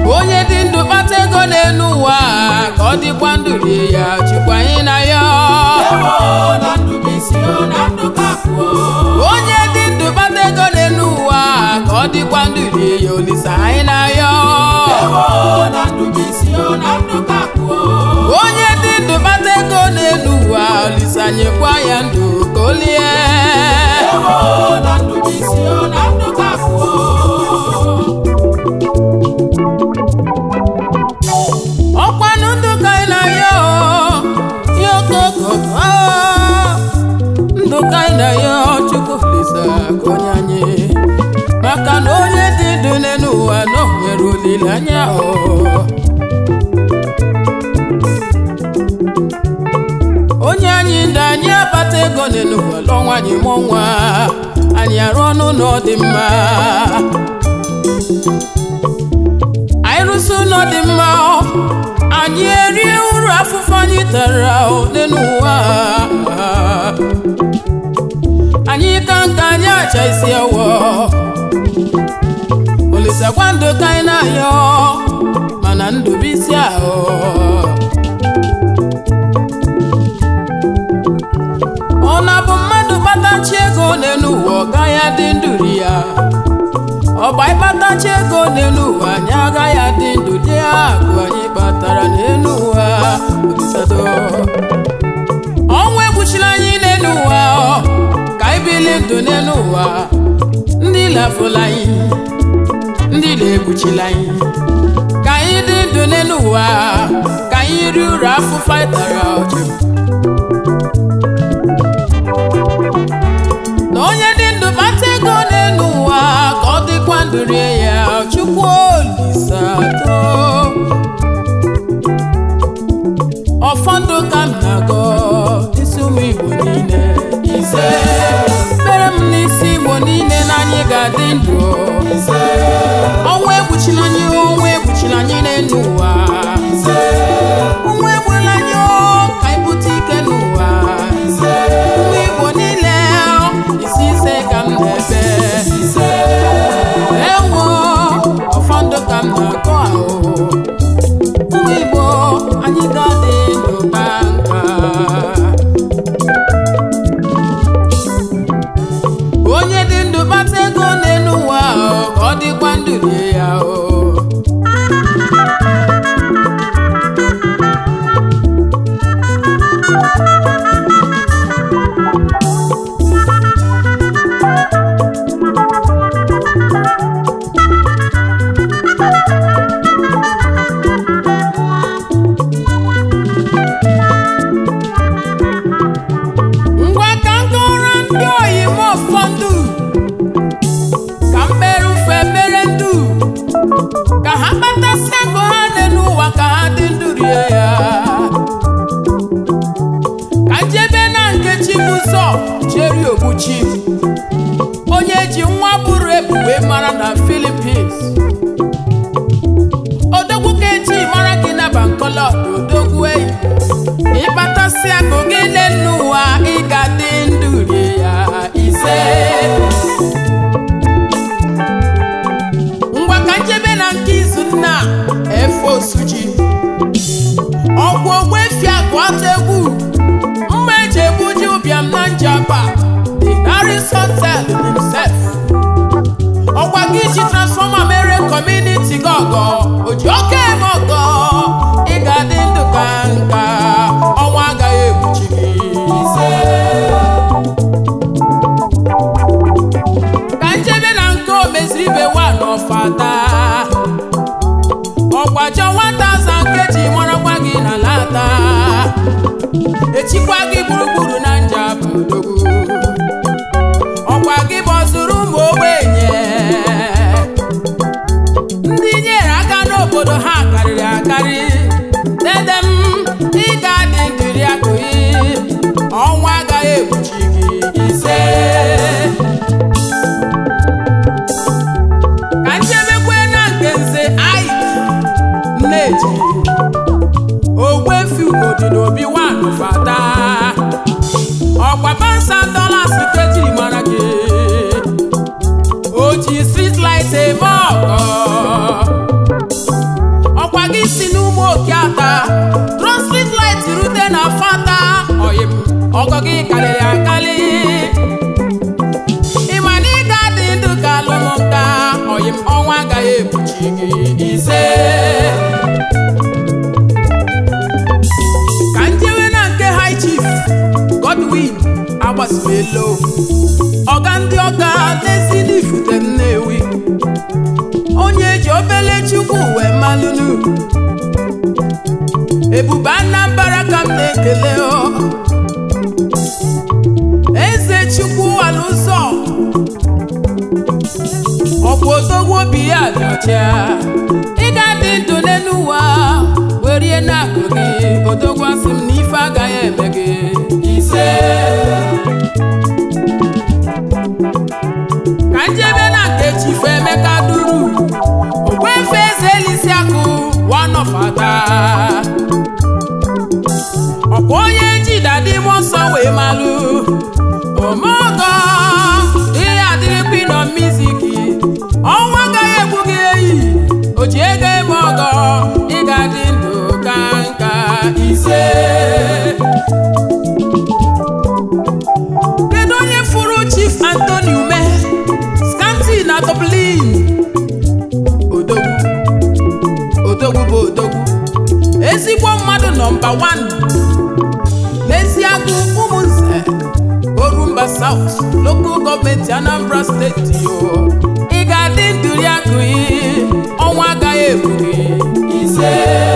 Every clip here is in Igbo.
onye dị ndụ kpata ego n'elu ụwa ka ọ dịkwa ndụ rie ya Chukwu anyị na ya onye dị ndụ kpata ego n'elu ụwa ka ọ dịkwa ndụ rie ya Olisa anyị na ya onye dị ndụ kpata ego n'elu ụwa Olisa nyekwa ya ndụ ka o lie ọkwanụ ndụ ka anyị na ya ndụ ka anyị na ya Chukwu Olisa ka onye anyị maka na onye dị ndụ n'elu ụwa na o nwere olileanya onye anyị ndị anyị akpata ego n'elu ụwa lụọ anyị mụọ nwa anyị arụ ọnụ ụlọ dị mma anyị rụsị ụlọ dị mma anyị erie uru afụfụ anyị tara n'elu ụwa anyị ka nka anyị acha isi awọ Olisa gwa ndụ ka anyị na-ayọ mana ndụ bụ isi ahụ ọ na-abụ mmadụ kpatachi ego n'elu ụwa ọ gaghị adị ndụ ri ya ọgba ịkpatachi ego n'elu ụwa anyị agaghị adị ndụ dị akụ anyị kpatara n'elu ụwa Olisado ọnwụ egbuchila anyị n'elu ụwa ka anyị bili ndụ n'elu ụwa ndị lafụla anyị ndị na-egbuchila anyị ka anyị dị ndụ n'elu ụwa ka anyị rie uru afụfụ anyị tara ọchị na onye dị ndụ kpata ego n'elu ụwa ka ọ dịkwa ndụ rie ya Chukwu Olisado ọfọdụ ka m na-agọ isi ụmụ Igbo niile ise kpere m n'isi Igbo niile na anyị ga-adị ndụ ọnwa egbuchila anyị n'elu ụwa ọnwa egbula anyị ka anyị bute ike n'ụwa ụmụ Igbo niile isi ise ka m na-ebe ewo ọfọdụ ka m na-akọ ahụ ụmụ Igbo anyị ga-adị ndụ ka nka onye dị ndụ kpata ego n'elu ụwa ka ọ dịkwa ndụ rie ya ngwa ka m kọrọ ndị oyi m ụfọdụ ka m mere ufe mere ndụ ka ha kpatasị ego ha n'elu ụwa ka ha dị ndụ rie ya ka njebe na Nkechi Ụzọ Jerry Ogbuchi onye ji nwa bụrụ ebube mara na Philippines odogwu ka eji mara gị na Bangalore odogwu eyi ịkpatasị akụ gị n'elu ụwa ị ga-adị ndụ rie ya ise ngwa ka njebe na nke Izunna efe Osuji ọgwụ ogbefi agụ atụ egwu mma eji egbuji ụbịam na Njaba the Harrison Tell himself ọkwa gị ji transforma mere community gị ọgọ oji oke eme ọgọ ị ga-adị ndụ ka nka ọnwa agaghị egbuchi gị ka njebe na nke omeziri ibe wa n'ọfata ọgbaja 1000 keji marakwa gị na lata echikwa gị gburugburu na Njaba odogwu ọkwa gị bọzuru ụmụ ogbenye ndị nyere aka n'obodo ha karịrị akarị dede m ị ga-adị ndụ rie akụ ọnwa agaghị egbuchi gị ise ka njebekwe na nke Nze Ike Nneji ogbefi ugodi n'obi nwanụ fata ọkwa $500 ka ejiri mara gị o ji street light eme ọkọ ọgọ gị karịrị akarị ịma na ị ga-adị ndụ ka alụmụnka ọyị m ọnwa agaghị ekpuchi gị ise ka njewe na nke High Chief Godwin Agbasibelo ọga ndị ọga n'ezi n'Ifute Nnewi onye ji obele Chukwu wee malụnụ Ebube Anambra ka m na-ekele Eze Chukwu alụzọ ọkwa odogwu obi ya dị ọcha ị ga-adị ndụ n'ụwa werie n'akụ gị odogwu asị m na ife agaghị eme gị ise ka njebe na nke Chief Emeka Duru Ogbuefi Eze Elisiakụ one of Ada ọkwa onye ji dadi m ọsọ wee malụ omogo ihe adịrị Queen of Music ọnwa agaghị egbu gị eyi o ji ego eme ọgọ ị ga-adị ndụ ka nka ise kedu onye fụrụ Chief Anthony Ume Scanty na Dublin odogwu bụ odogwu ezigbo mmadụ nọmba 1 n'Eziagụ Ụmụnze Orumba South Local Government Anambra State ị ga-adị ndụ ya akụ ọnwa agaghị egbu gị ise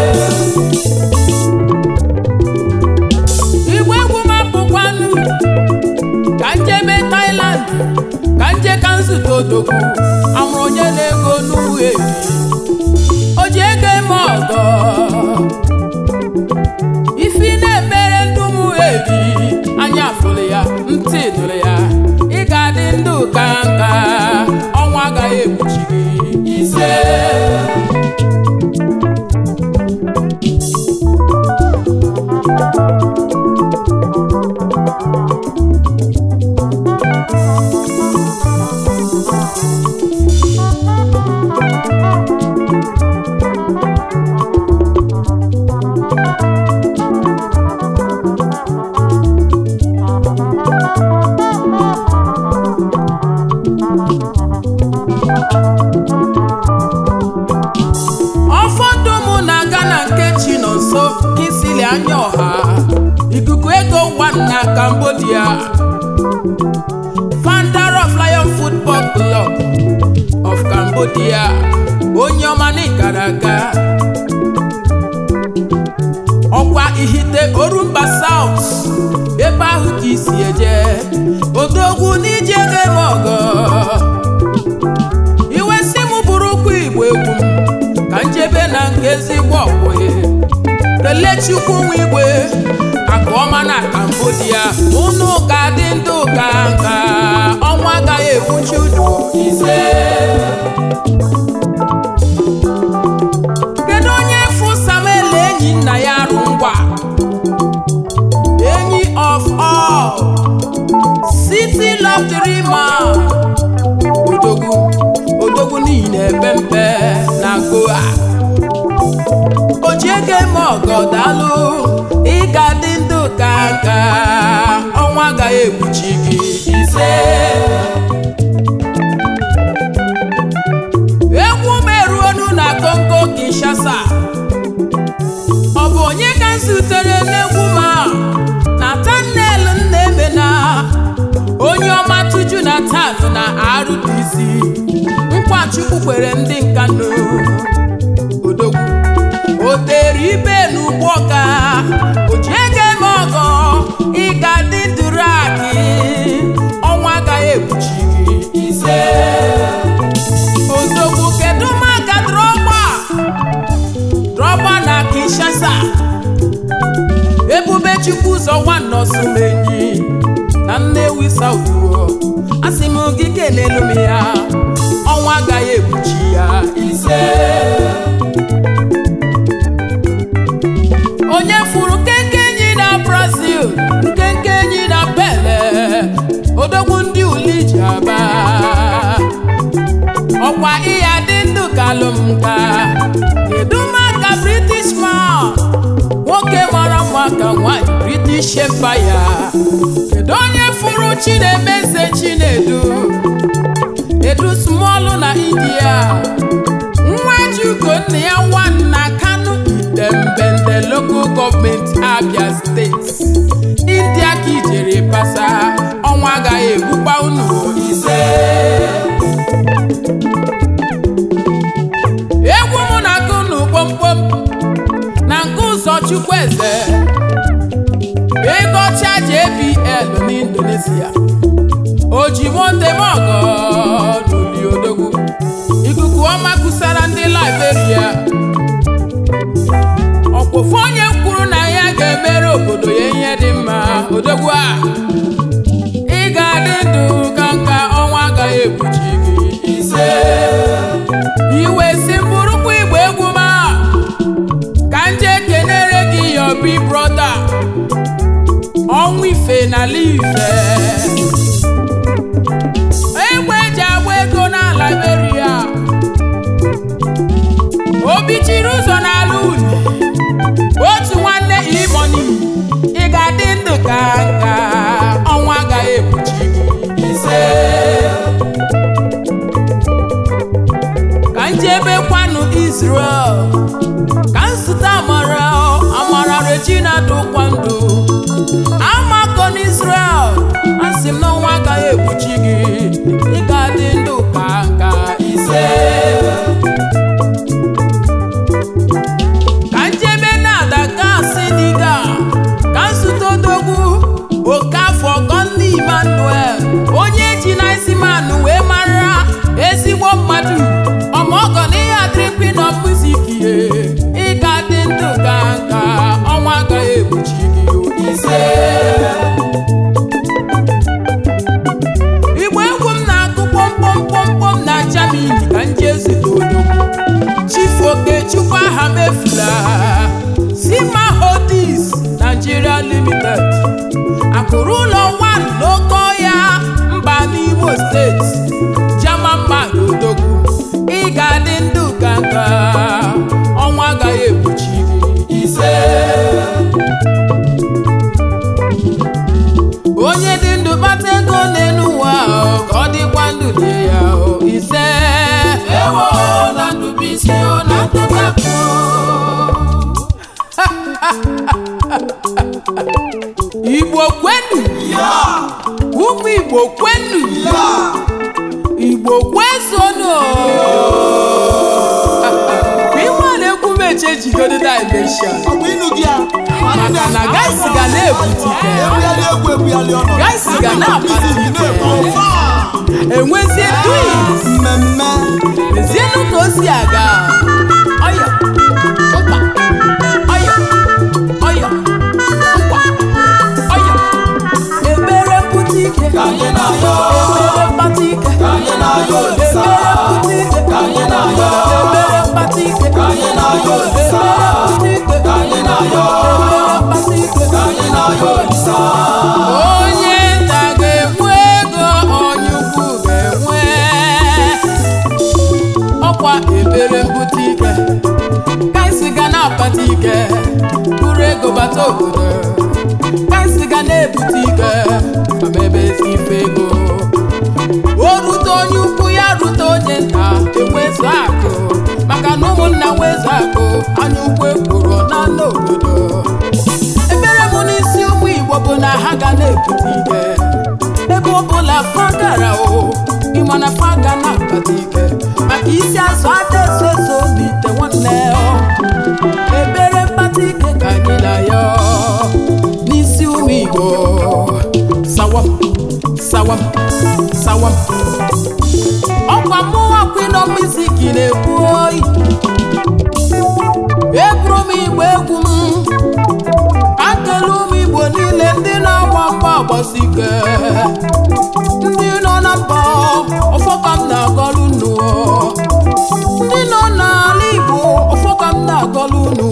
igwe egwu m apụkwanụ ka njebe Thailand ka nje ka nzute odogwu amụrụ onye na-ego n'uhe o ji ego eme ọgọ ifi na-emere ndị ụmụ eri anya fụrụ ya ntị nụrụ ya ị ga-adị ndụ ka nka ọnwa agaghị egbuchi gị ise anya ọha ikuku ego one na Cambodia founder of Lion Football Club of Cambodia onye ọma n'ikara aga ọkwa ihite Orumba South ebe ahụ ka isi eje odogwu n'iji ego eme ọgọ iwe si m bụrụ ụkwụ Igbo egwu ka njebe na nke ezigbo ọkwụghị Kelechukwu Nwigwe akụ ọma na Cambodia unu ga-adị ndụ ka nka ọnwa agaghị egbuchi udu ise kedu onye fụ Samuel enyi nna ya arụ ngwa enyi of all City Love Dreamer odogwu n'ihi na ebe mpe na Goa o ji ego eme ọgọ daalụ ị ga-adị ndụ ka nka ọnwa agaghị egbuchi gị ise egwu meruonu na Congo Kinshasa ọ bụ onye ka m zutere n'egwu ma Nathaniel Nnemena onye ọma tuju na tatu na RDC Nkwachukwu kwere ndị Nkanu odogwu o tere ibe n'ugbo ọka o ji ego eme ọgọ ị ga-adị ndụrụ akị ọnwa agaghị egbuchi gị ise odogwu kedu maka Drogba na Kinshasa Ebube Chukwu ụzọ nwanne Osumenyi na Nnewi South asị m gị kelelu m ya ọnwa agaghị egbuchi ya ise onye furu kenkenyi na Brazil nkenkenyi na Pele odogwu ndị uli ji aba ọkwa ịya dị ndụ kalụmka kedu maka British man nwoke mara mma ka nwanyị British Empire kedu onye fụrụ Chinemeze Chinedu Edu Small na India Nwajugo nne ya nwanna Kanu Idembende local government Abia State India ka ijere pasa ọnwa agaghị egbukwa unu ise egwu mụ na kunu kpomkpom na nke ụzọ Chukwueze ego cha JBL n'Indonesia Ojimotemogo n'Uli Odogwu ikuku ọma kusara ndị Liberia ọkpọfọ onye kwuru na ya ga-emere obodo ya ihe dị mma Odogwu a ị ga-adị ndụ ka nka ọnwa agaghị egbuchi gị ise iwe si mburukwu igbo egwu ma ka nje kenere gị your big brother ọnwa ife na Ife egbe eji agba ego na Liberia obi chiri ụzọ n'ala uli otu nwanne Imoni ị ga-adị ndụ ka nka ọnwa agaghị egbuchi gị ise ka njebe kwanu Israel ka nsụta amara Regina dụkwa ndụ amakọ n'Israel asị m n'ọnwa agaghị egbuchi gị ị ga-adị ndụ ka nka ise ka njebe na-adaka Siniga ka nsụta Odogwu Okafọ Gọnli Emmanuel onye ji na Isimanụ wee mara ezigbo mmadụ ọmọgọ n'ihe adịrịkwi na muziki ị ga-adị ndụ ka nka ọnwa agaghị egbuchi gị ise igbo egwu m na-akụ kpọmkpọmkpọmkpọm na Germany ka nje zute Odogwu Chief Okechukwu aha mefula Sima Holdings Nigeria Limited akụrụ ụlọ 1 n'Oke Ọhịa mba n'Imo steeti German man Odogwu ị ga-adị ndụ ka nka ọnwa agaghị egbuchi gị ise onye dị ndụ kpata ego n'elu ụwa ka ọ dịkwa ndụ dị ya ise ewo na ndụ bisi na ndụkapụ Igbo kwenu ụmụ Igbo kwenu Igbo kwesonu iwe na-ekwu meche jigodo dimension maka na gaisi ga na-ebute ike gaisi ga na-akpata ike enwezie twins ezienu ka o si aga ọya mkpa ọya ọya mkpa ọya ebere mpụta ike ebere mkpata ike onye nta ga-enwe ego onye ukwu ga-enwe ọkwa ebere mbute ike kaisi ga na-akpata ike buru ego bata obodo kaisi ga na-ebute ike ma ebe ezi ife ego o rute onye ukwu ya rute onye nta enwezu akụ maka na ụmụnna nwezu akụ anya ukwu ekwuru na n'obodo ebere m n'isi ụmụ Igbo bụ na ha ga na-ebute ike ebe ọbụla fa gara ịma na fa ga na-akpata ike maka isi azụ ada eso n'ite nwanne ebere mkpata ike ka anyị na ya n'isi ụmụ Igbo sawam sawam sawam ọkwa mụnwa kwino miziki na-ekwu oyi eburu m Igbo egwu m akelu ụmụ Igbo niile ndị na-agba mgba agbasi ike ndị nọ na mba ọfọka m na-agọlụ unu ndị nọ n'ala Igbo ọfọka m na-agọlụ unu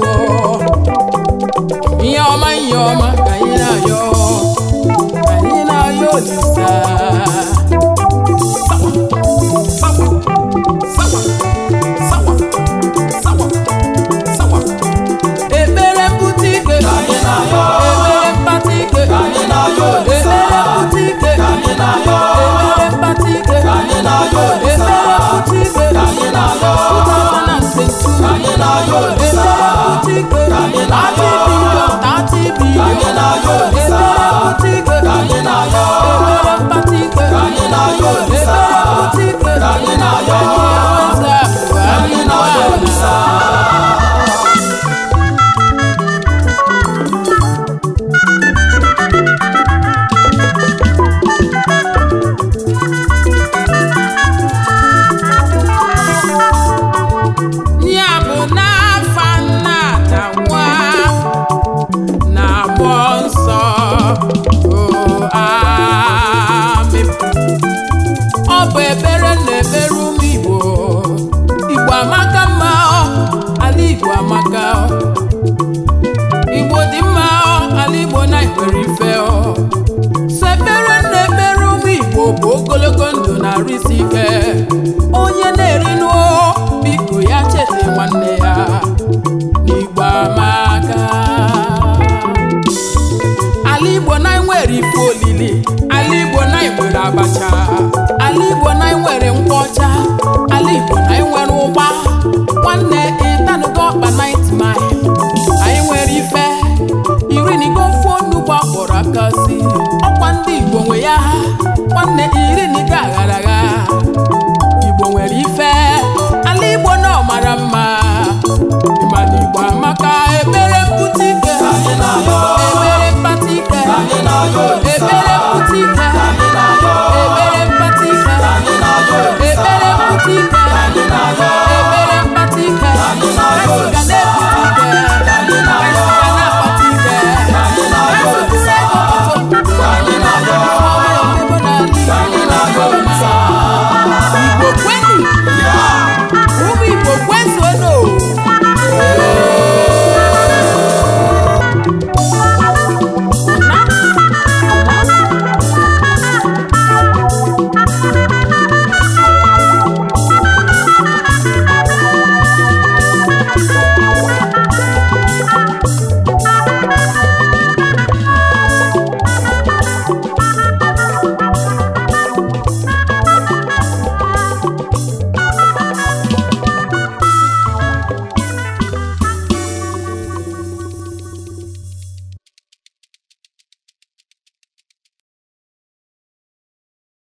ihe ọma ka anyị na-ayọ Olisa sawa ebere mpụta ike ebere mkpata ike amaka